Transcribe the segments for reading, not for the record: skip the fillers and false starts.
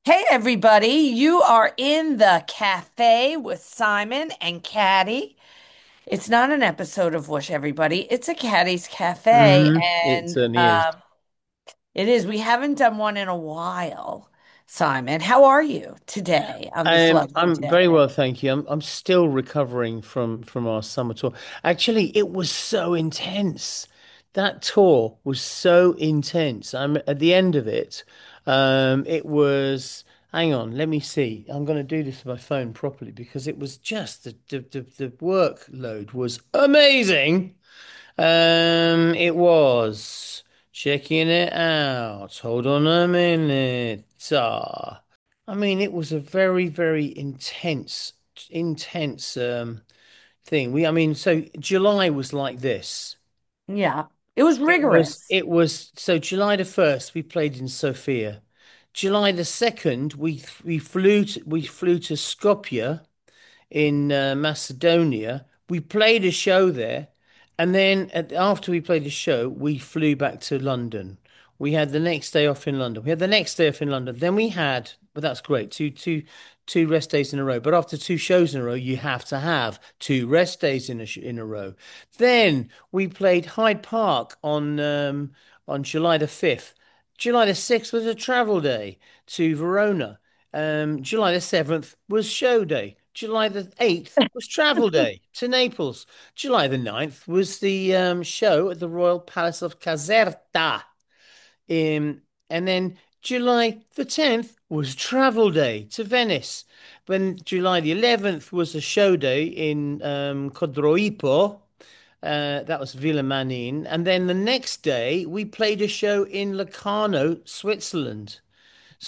Hey, everybody, you are in the cafe with Simon and Caddy. It's not an episode of Whoosh, everybody. It's a Caddy's Cafe. It And certainly is. it is. We haven't done one in a while. Simon, how are you today on this lovely I'm very day? well, thank you. I'm still recovering from our summer tour. Actually, it was so intense. That tour was so intense. I'm at the end of it. It was. Hang on, let me see. I'm going to do this with my phone properly because it was just the workload was amazing. It was checking it out. Hold on a minute. I mean, it was a very, very intense thing. I mean, so July was like this. Yeah, it was rigorous. So July the 1st, we played in Sofia. July the 2nd, we flew to Skopje in Macedonia. We played a show there, and then after we played the show, we flew back to London. We had the next day off in London. We had the next day off in London. Then we had, but that's great, two rest days in a row. But after two shows in a row, you have to have two rest days in a row. Then we played Hyde Park on July the 5th. July the 6th was a travel day to Verona. July the 7th was show day. July the 8th was travel day to Naples. July the 9th was the show at the Royal Palace of Caserta. And then July the 10th was travel day to Venice. When July the 11th was a show day in Codroipo. That was Villa Manin. And then the next day, we played a show in Locarno, Switzerland. So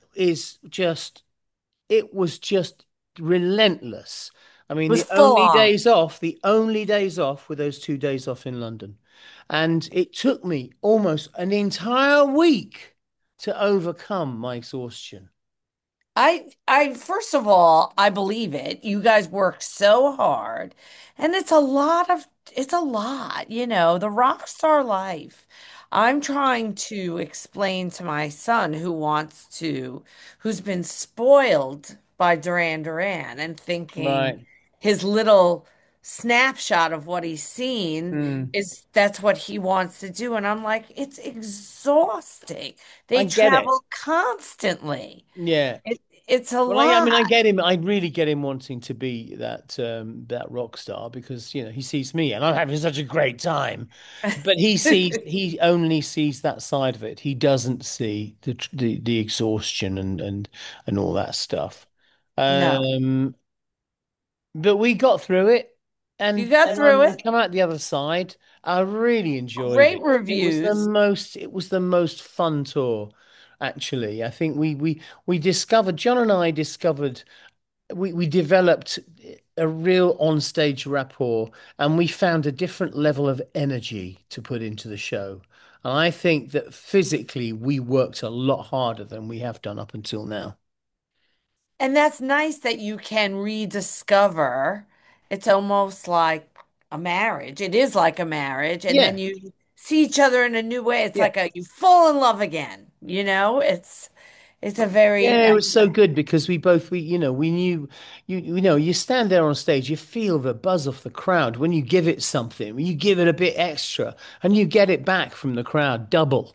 it was just relentless. I It mean, was full on. the only days off were those 2 days off in London. And it took me almost an entire week to overcome my exhaustion. First of all, I believe it. You guys work so hard, and it's a lot, the rock star life. I'm trying to explain to my son who's been spoiled by Duran Duran and thinking Right. his little snapshot of what he's seen Mm. is that's what he wants to do. And I'm like, it's exhausting. I They get it. travel constantly. Yeah. It, it's a Well, I lot. mean, I get him. I really get him wanting to be that rock star because he sees me and I'm having such a great time, but he only sees that side of it. He doesn't see the exhaustion and all that stuff. No, Um, but we got through it, you and got and through I'm it. come out the other side. I really enjoyed Great it. reviews. It was the most fun tour, actually. I think we discovered John and I discovered we developed a real on-stage rapport, and we found a different level of energy to put into the show. And I think that physically we worked a lot harder than we have done up until now. And that's nice that you can rediscover. It's almost like a marriage. It is like a marriage. And Yeah. then you see each other in a new way. It's Yeah. like you fall in love again. It's a very, Yeah, it was so good because we knew you stand there on stage, you feel the buzz of the crowd when you give it something, when you give it a bit extra, and you get it back from the crowd double.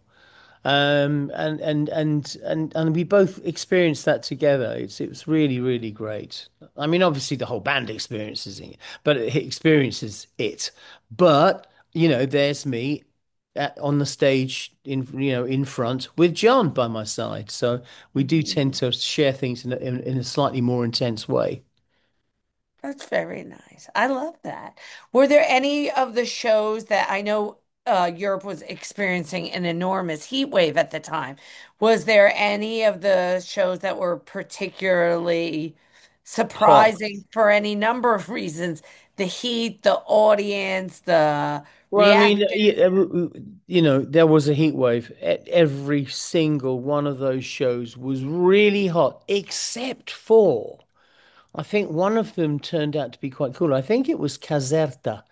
And we both experienced that together. It was really, really great. I mean, obviously the whole band experiences it. But, there's me on the stage in front with John by my side. So we do tend Mhm. to share things in a slightly more intense way. That's very nice. I love that. Were there any of the shows that I know Europe was experiencing an enormous heat wave at the time? Was there any of the shows that were particularly Hot. surprising for any number of reasons? The heat, the audience, the Well, I mean, reaction? there was a heat wave. Every single one of those shows was really hot, except for, I think one of them turned out to be quite cool. I think it was Caserta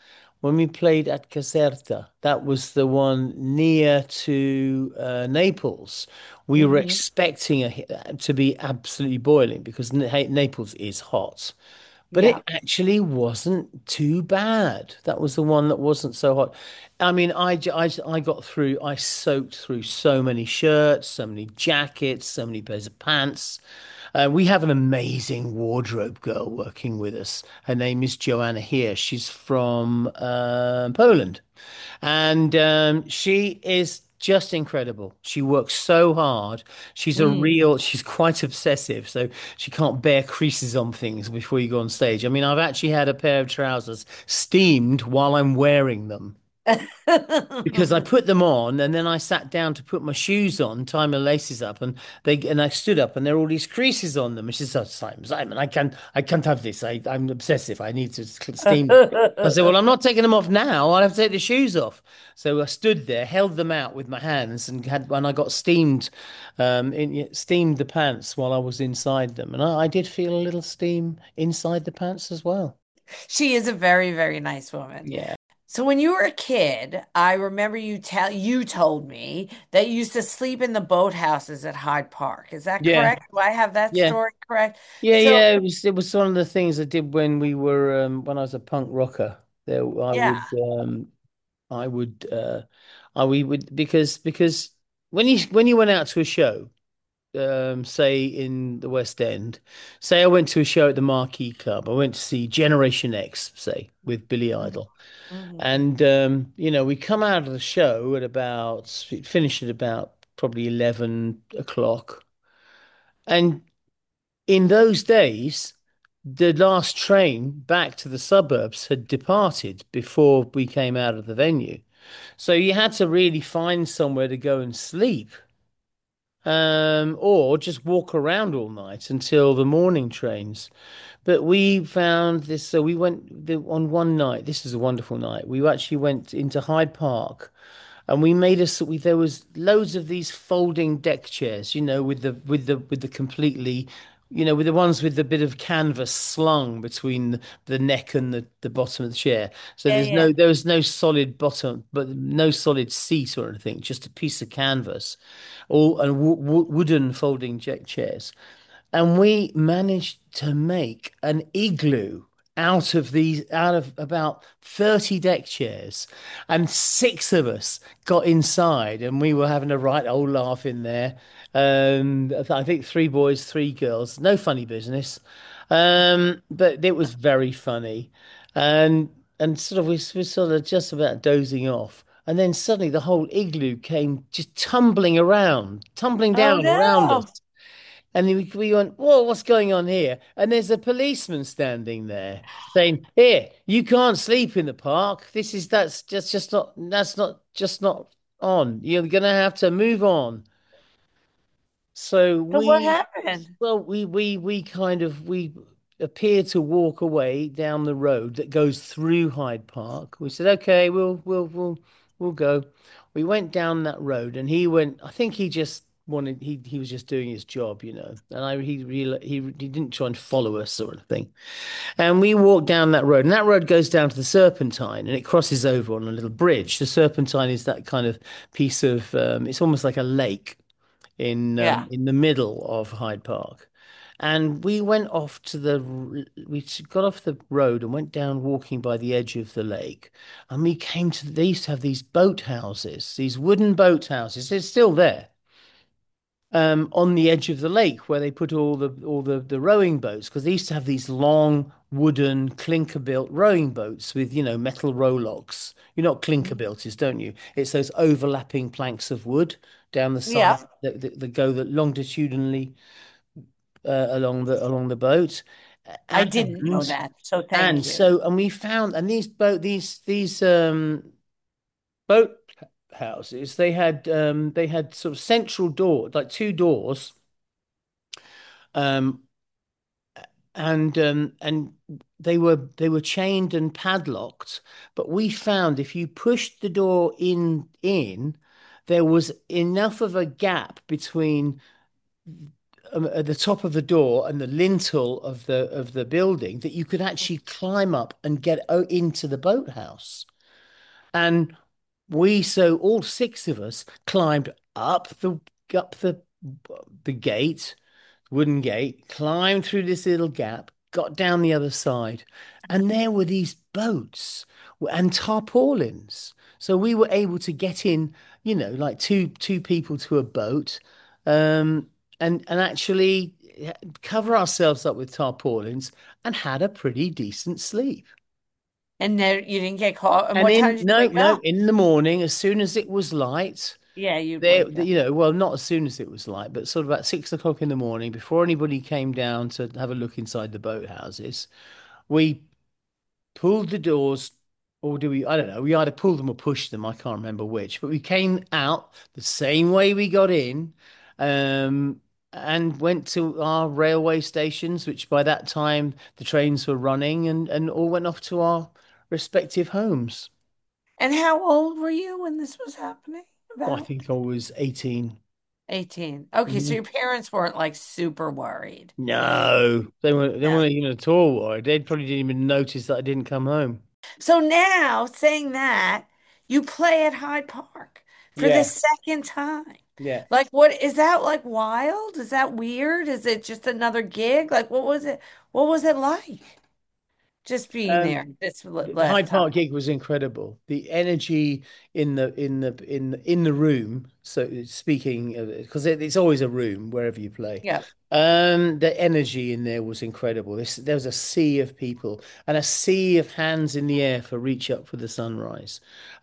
when we played at Caserta, that was the one near to Naples. We were Hmm. expecting to be absolutely boiling because Naples is hot. But it Yeah. actually wasn't too bad. That was the one that wasn't so hot. I mean, I got through, I soaked through so many shirts, so many jackets, so many pairs of pants. We have an amazing wardrobe girl working with us. Her name is Joanna here. She's from Poland. And she is just incredible. She works so hard. She's quite obsessive. So she can't bear creases on things before you go on stage. I mean, I've actually had a pair of trousers steamed while I'm wearing them because I put them on and then I sat down to put my shoes on, tie my laces up, and I stood up and there are all these creases on them. And she said, Simon, I can't have this. I'm obsessive. I need to steam them. I said, well, I'm not taking them off now. I'll have to take the shoes off. So I stood there, held them out with my hands, and when I got steamed, steamed the pants while I was inside them, and I did feel a little steam inside the pants as well. She is a very, very nice woman. Yeah, So when you were a kid, I remember you told me that you used to sleep in the boathouses at Hyde Park. Is that yeah, correct? Do I have that yeah. story correct? Yeah, So yeah, it was one of the things I did when we were when I was a punk rocker. There yeah, I would we would because when you went out to a show, say in the West End, say I went to a show at the Marquee Club, I went to see Generation X, say, with Billy Idol. mm-hmm. And we come out of the show at about it finished at about probably 11 o'clock. And in those days, the last train back to the suburbs had departed before we came out of the venue. So you had to really find somewhere to go and sleep, or just walk around all night until the morning trains. But we found this, so we went on one night. This was a wonderful night. We actually went into Hyde Park and we made us there was loads of these folding deck chairs, with the completely, with the ones with the bit of canvas slung between the neck and the bottom of the chair. So Yeah, yeah. there was no solid bottom, but no solid seat or anything, just a piece of canvas, all and wooden folding deck chairs. And we managed to make an igloo out of about 30 deck chairs, and six of us got inside and we were having a right old laugh in there. I think three boys, three girls, no funny business. But it was very funny. And sort of we sort of just about dozing off. And then suddenly the whole igloo came just tumbling around, tumbling Oh down around us. no. And we went, whoa, what's going on here? And there's a policeman standing there saying, here, you can't sleep in the park. That's just not on. You're gonna have to move on. So So what happened? we kind of we appear to walk away down the road that goes through Hyde Park. We said, okay, we'll go. We went down that road, and he went. I think he just wanted he was just doing his job, And he didn't try and follow us or anything. And we walked down that road, and that road goes down to the Serpentine, and it crosses over on a little bridge. The Serpentine is that kind of piece of it's almost like a lake Yeah. in the middle of Hyde Park. And we got off the road and went down walking by the edge of the lake. And we came to, they used to have these boat houses, these wooden boat houses. They're still there, on the edge of the lake where they put all the rowing boats, because they used to have these long wooden clinker built rowing boats with metal rowlocks. You know what clinker built is, don't you? It's those overlapping planks of wood down the side Yeah. that go that longitudinally, along the boat. I didn't know and that. So and thank you. so and we found, and these boat houses, they had sort of central door, like two doors, um and they were chained and padlocked. But we found if you pushed the door in, there was enough of a gap between, at the top of the door and the lintel of the building, that you could actually climb up and get into the boathouse. And so all six of us climbed up the gate, wooden gate, climbed through this little gap, got down the other side, and there were these boats and tarpaulins. So we were able to get in, like two people to a boat, um, and actually cover ourselves up with tarpaulins and had a pretty decent sleep. And then you didn't get caught. And And what time in did you no, wake no, up? in the morning, as soon as it was light, Yeah, you'd wake up. well, not as soon as it was light, but sort of about 6 o'clock in the morning, before anybody came down to have a look inside the boathouses, we pulled the doors, or do we? I don't know. We either pulled them or pushed them. I can't remember which, but we came out the same way we got in, um, and went to our railway stations, which by that time the trains were running, and all went off to our respective homes. And how old were you when this was happening? Well, I About think I was 18. 18. Okay, so Mhm. your parents weren't like super worried. No, they Yeah. weren't even at all worried. They probably didn't even notice that I didn't come home. So now, saying that, you play at Hyde Park for the Yeah, second time. yeah. Like, what is that like wild? Is that weird? Is it just another gig? Like, what was it? What was it like just being Um, there this the last Hyde time? Park gig was incredible. The energy in the room. So speaking, because it's always a room wherever you play. Yeah. The energy in there was incredible. There was a sea of people and a sea of hands in the air for Reach Up for the Sunrise.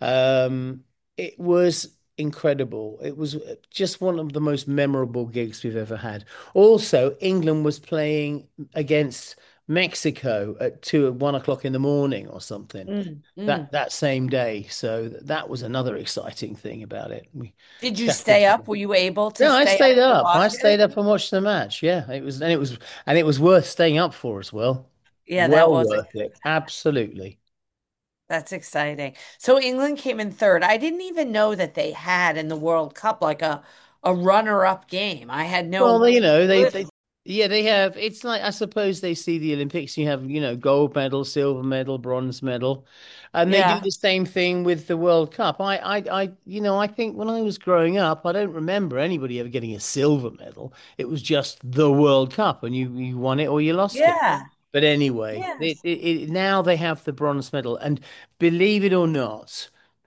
It was incredible. It was just one of the most memorable gigs we've ever had. Also, England was playing against Mexico at 1 o'clock in the morning or something Mm, mm. that same day. So that was another exciting thing about it. We Did you chatted. stay up? Were you able to No, I stay stayed up to up. I watch stayed it? up and watched the match. Yeah, it was worth staying up for as well. Yeah, that Well was worth it. Absolutely. that's exciting. So England came in third. I didn't even know that they had in the World Cup like a runner-up game. I had Well, no they yeah, they have. It's like I suppose they see the Olympics. You have, gold medal, silver medal, bronze medal, and they do Yeah. the same thing with the World Cup. I think when I was growing up, I don't remember anybody ever getting a silver medal. It was just the World Cup, and you won it or you lost it. Yeah. But anyway, Yes. now they have the bronze medal, and believe it or not,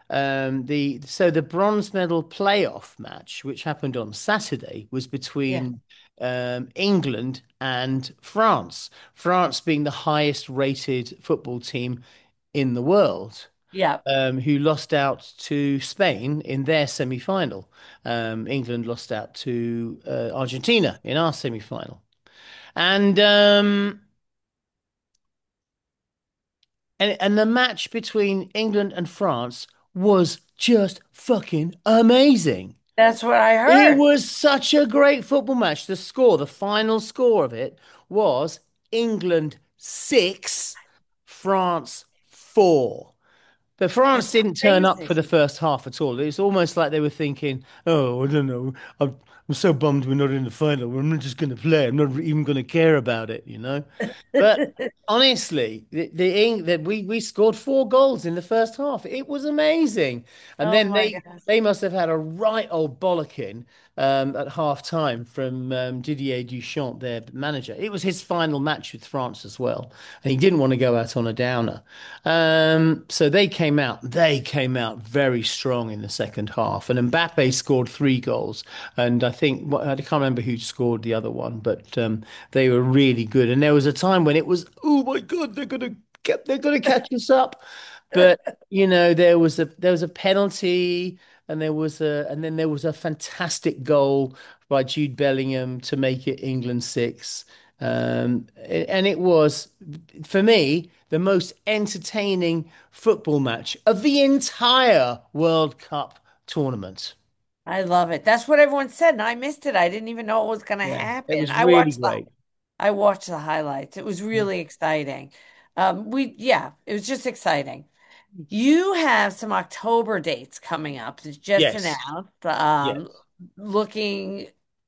the bronze medal playoff match, which happened on Saturday, was Yeah. between England and France. France being the highest rated football team in the world, Yeah. who lost out to Spain in their semi-final. England lost out to Argentina in our semi-final. And and the match between England and France was just fucking amazing. That's what I It heard. was such a great football match. The final score of it was England 6, France 4. But France That's didn't turn up for crazy. the first half at all. It was almost like they were thinking, "Oh, I don't know. I'm so bummed we're not in the final. I'm not just going to play. I'm not even going to care about it." But honestly, that we scored 4 goals in the first half. It was amazing. And Oh then my they gosh. they must have had a right old bollocking at half time from Didier Deschamps, their manager. It was his final match with France as well, and he didn't want to go out on a downer. So they came out very strong in the second half, and Mbappe scored 3 goals, and I think I can't remember who scored the other one, but they were really good. And there was a time when it was, oh my God, they're gonna catch us up, but there was a penalty, and then there was a fantastic goal by Jude Bellingham to make it England 6. And it was, for me, the most entertaining football match of the entire World Cup tournament. I love it. That's what everyone said, and I missed it. I didn't even know it was going to Yeah, it happen. was really great. I watched the highlights. It was really exciting. Yeah, it was just exciting. You have some October dates coming up. It's just Yes, announced. yes. Looking.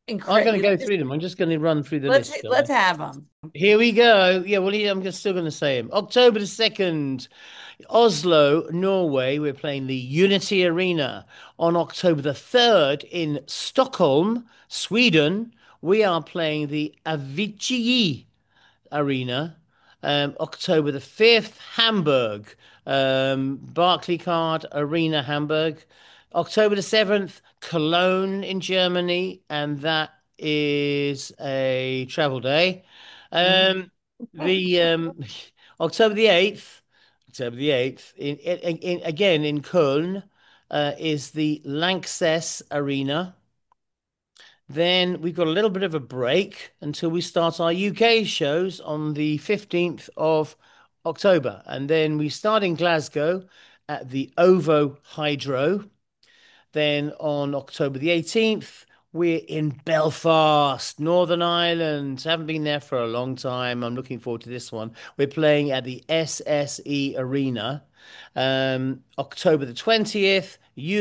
I'm going to incredible. go through them. I'm just going to run through the list, shall Let's I? have them. Here we go. Yeah, well, yeah, still going to say him. October the 2nd, Oslo, Norway. We're playing the Unity Arena. On October the 3rd, in Stockholm, Sweden, we are playing the Avicii Arena. October the 5th, Hamburg, Barclaycard Arena, Hamburg. October the 7th, Cologne in Germany, and that is a travel day. Mhm. Um, the October the 8th, October the 8th, again in Köln, is the Lanxess Arena. Then we've got a little bit of a break until we start our UK shows on the 15th of October. And then we start in Glasgow at the OVO Hydro. Then on October the 18th, we're in Belfast, Northern Ireland. Haven't been there for a long time. I'm looking forward to this one. We're playing at the SSE Arena. October the 20th,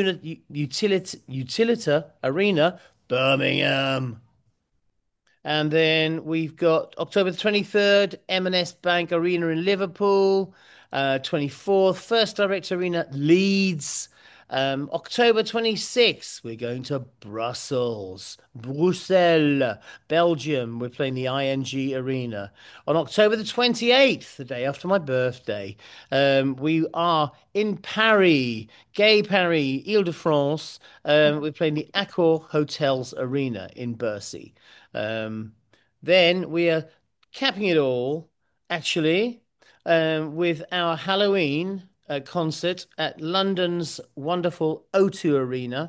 Utilita Arena, Birmingham. And then we've got October the 23rd, M&S Bank Arena in Liverpool. 24th, First Direct Arena, Leeds. October 26th, we're going to Brussels, Belgium. We're playing the ING Arena. On October the 28th, the day after my birthday, we are in Paris, Gay Paris, Ile-de-France. We're playing the Accor Hotels Arena in Bercy. Um, then we are capping it all, actually, with our Halloween concert at London's wonderful O2 Arena.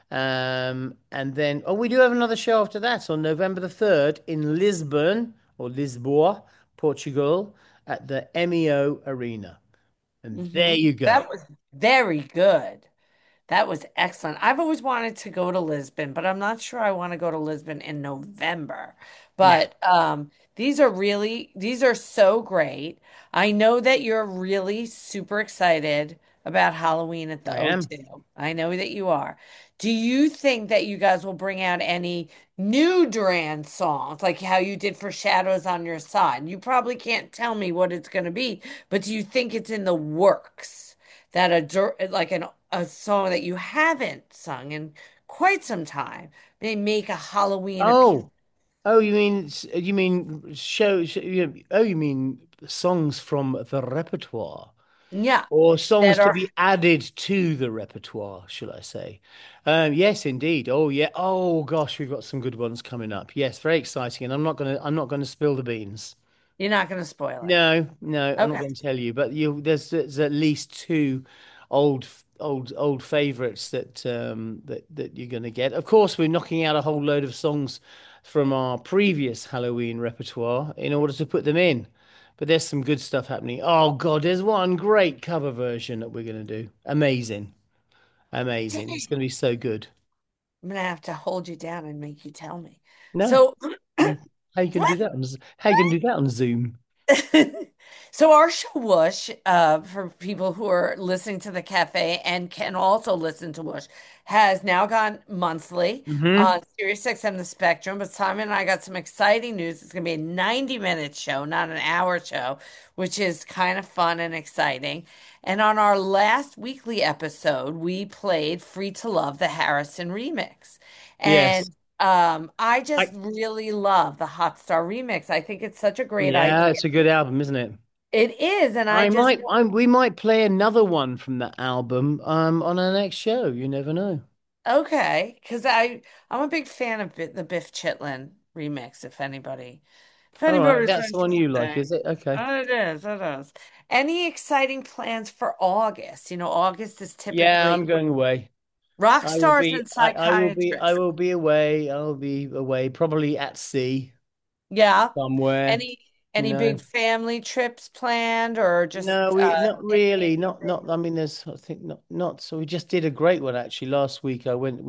And then, oh, we do have another show after that on November the 3rd in Lisbon or Lisboa, Portugal, at the MEO Arena. And there you go. That was very good. That was excellent. I've always wanted to go to Lisbon, but I'm not sure I want to go to Lisbon in November. Yeah, But these are so great. I know that you're really super excited about Halloween at the I am. O2. I know that you are. Do you think that you guys will bring out any new Duran songs, like how you did for Shadows on Your Side? You probably can't tell me what it's going to be, but do you think it's in the works? That like a song that you haven't sung in quite some time. They make a Halloween appeal. Oh, oh, you mean you mean songs from the repertoire. Yeah, Or songs that to are be added to the repertoire, shall I say? Yes, indeed. Oh, yeah. Oh, gosh, we've got some good ones coming up. Yes, very exciting. And I'm not gonna spill the beans. you're not going to spoil it. No, no, I'm not Okay. going to tell you. But there's at least two old favorites that you're going to get. Of course, we're knocking out a whole load of songs from our previous Halloween repertoire in order to put them in. But there's some good stuff happening. Oh God, there's one great cover version that we're going to do. Amazing, Dang. amazing. It's going to be so good. I'm going to have to hold you down and make you tell me. No, So, how you can do that how you can do that on Zoom? so our show Whoosh, for people who are listening to the cafe and can also listen to Whoosh, has now gone monthly Hmm. on SiriusXM The Spectrum. But Simon and I got some exciting news. It's going to be a 90-minute show, not an hour show, which is kind of fun and exciting. And on our last weekly episode, we played Free to Love, the Harrison remix. Yes. And I just I, really love the Hot Star remix. I think it's such a great yeah, idea. it's a good album, isn't it? It is, and I I just might, we might play another one from that album, on our next show. You never know. okay, because I'm a big fan of the Biff Chitlin remix. If All right, anybody's that's the one you like, interested, is it? Okay. oh, it is, it is. Any exciting plans for August? August is Yeah, I'm typically going away. rock I will stars be, and I psychiatrists. will be away. I'll be away, probably at sea Yeah. somewhere. Any You any know. big family trips planned or just No, we not taking really. it Not easy? not. I mean, there's I think not. So we just did a great one actually last week.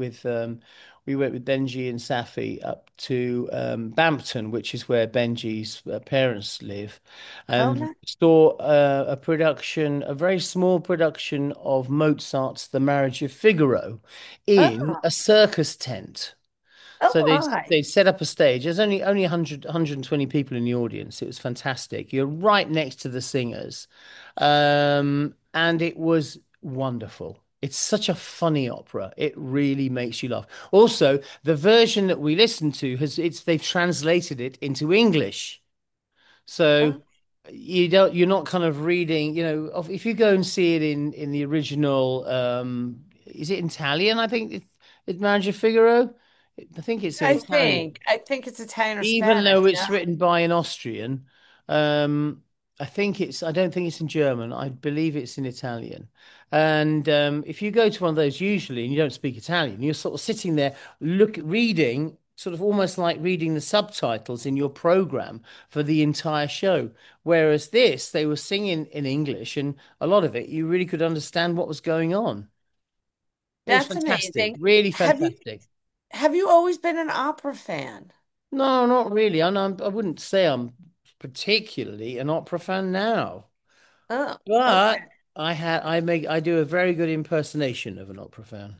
We went with Benji and Safi up to Bampton, which is where Benji's parents live, Oh, and no. saw a production, a very small production of Mozart's The Marriage of Figaro in Oh, a circus tent. Oh So my. they'd set up a stage. There's only 120 people in the audience. It was fantastic. You're right next to the singers. And it was wonderful. It's such a funny opera. It really makes you laugh. Also, the version that we listened to they've translated it into English. So Oh, you're not kind of reading, if you go and see it in the original, is it Italian? I think it's Manager Figaro. I think it's in Italian. I think it's Italian or Even Spanish. though it's Yeah. written by an Austrian, um, I don't think it's in German. I believe it's in Italian. And if you go to one of those usually and you don't speak Italian, you're sort of sitting there reading, sort of almost like reading the subtitles in your program for the entire show. Whereas this, they were singing in English, and a lot of it you really could understand what was going on. It was That's fantastic, amazing. really Have you fantastic. have you always been an opera fan? No, not really. I wouldn't say I'm particularly an opera fan now, Oh, but okay. I do a very good impersonation of an opera fan.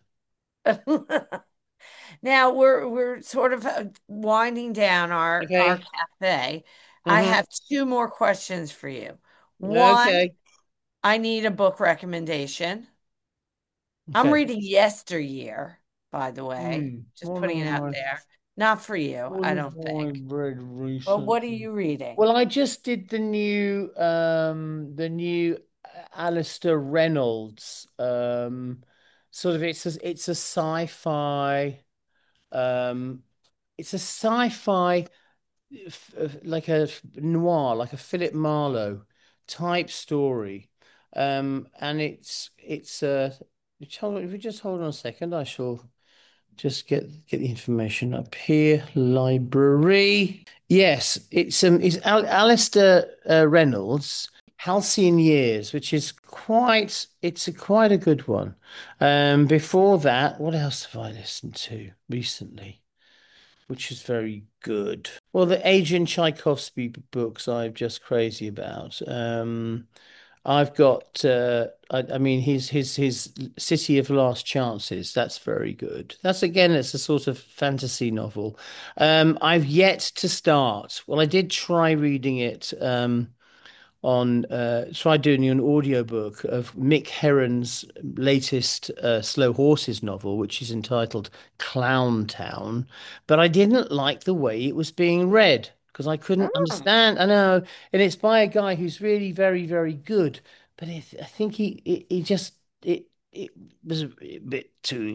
Now we're sort of winding down our Okay. cafe. I Mm-hmm. have two more questions for you. One, Okay. I need a book recommendation. I'm Okay. reading Yesteryear, by the way, just What putting it out have I there. Not for you, what I have don't I think. read But what are recently? you reading? Well, I just did the new Alistair Reynolds sort of it's a sci-fi um it's a sci-fi like a noir, like a Philip Marlowe type story. And if you just hold on a second, I shall just get the information up here. Library. Yes, it's Alistair Reynolds, Halcyon Years, which is quite a good one. Before that, what else have I listened to recently? Which is very good. Well, the Adrian Tchaikovsky books I'm just crazy about. I've got, I mean, his City of Last Chances. That's very good. It's a sort of fantasy novel. I've yet to start. Well, I did try reading it. On tried doing an audiobook of Mick Herron's latest Slow Horses novel, which is entitled Clown Town, but I didn't like the way it was being read because I couldn't Oh, understand. I know, and it's by a guy who's really very, very good, but I think he just it was a bit too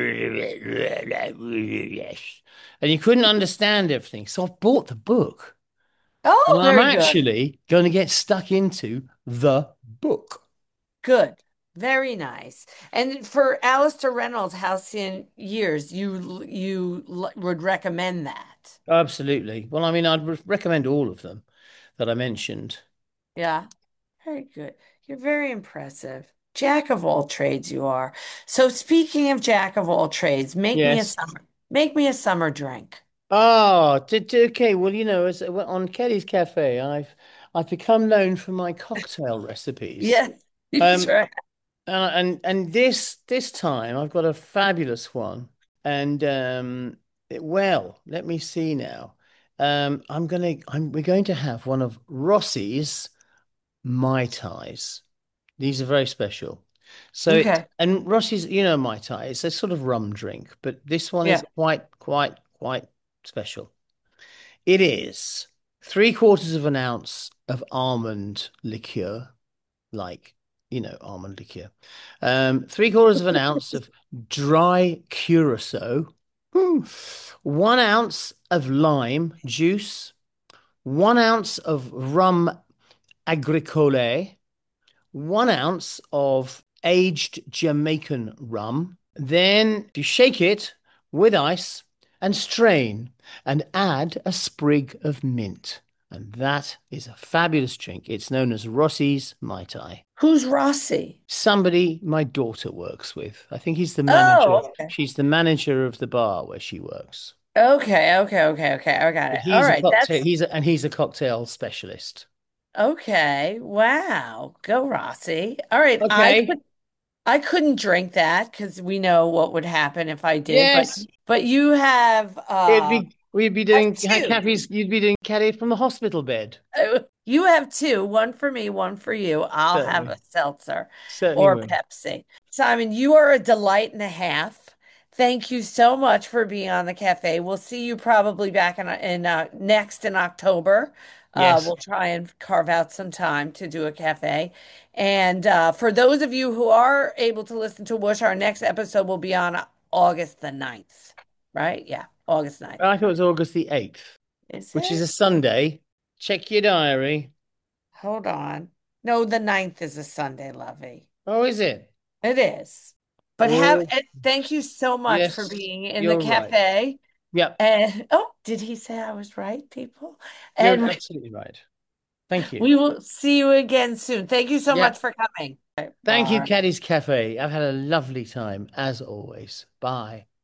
and you couldn't understand everything. So I bought the book. oh, And I'm very good. actually going to get stuck into the book. Good. Very nice. And for Alistair Reynolds' Halcyon Years, would recommend that. Absolutely. Well, I mean, I'd recommend all of them that I mentioned. Yeah. Very good. You're very impressive. Jack of all trades you are. So speaking of jack of all trades, Yes. make me a summer drink. Oh, okay. Well, well, on Kelly's Cafe, I've become known for my cocktail recipes. Yes, you Um, try. and this time I've got a fabulous one. And well, let me see now. We're going to have one of Rossi's Mai Tais. These are very special. Okay. And Rossi's, Mai Tai, it's a sort of rum drink, but this one is Yeah. quite special. It is 3/4 of an ounce of almond liqueur, like, almond liqueur. 3/4 of an ounce of dry curacao, 1 ounce of lime juice, 1 ounce of rum agricole, 1 ounce of aged Jamaican rum. Then you shake it with ice and strain and add a sprig of mint. And that is a fabulous drink. It's known as Rossi's Mai Tai. Who's Rossi? Somebody my daughter works with. I think he's the manager. Oh, okay. She's the manager of the bar where she works. Okay. I got But it. All right. he's a cocktail specialist. Okay. Wow. Go Rossi. All right. Okay. I couldn't drink that because we know what would happen if I did, Yes, but you we'd be have doing two. cafes. You'd be doing caddy from the hospital bed. You have two, one for me, one for you. I'll have a Certainly, seltzer certainly or will. Pepsi. Simon, you are a delight and a half. Thank you so much for being on the cafe. We'll see you probably back in next in October. Yes. We'll try and carve out some time to do a cafe. And for those of you who are able to listen to Whoosh, our next episode will be on August the 9th, right? Yeah, August 9th. I thought it was August the 8th, Is which is it? a Sunday. Check your diary. Hold on. No, the 9th is a Sunday, Lovey. Oh, is it? It is. But Oh, thank you so much for yes, being in the you're right. cafe. Yep, And oh, did he say I was right, people? you're And absolutely right. Thank you. we will see you again soon. Thank you so much Yep. for coming. Thank you, Bye. Caddy's Cafe. I've had a lovely time, as always. Bye.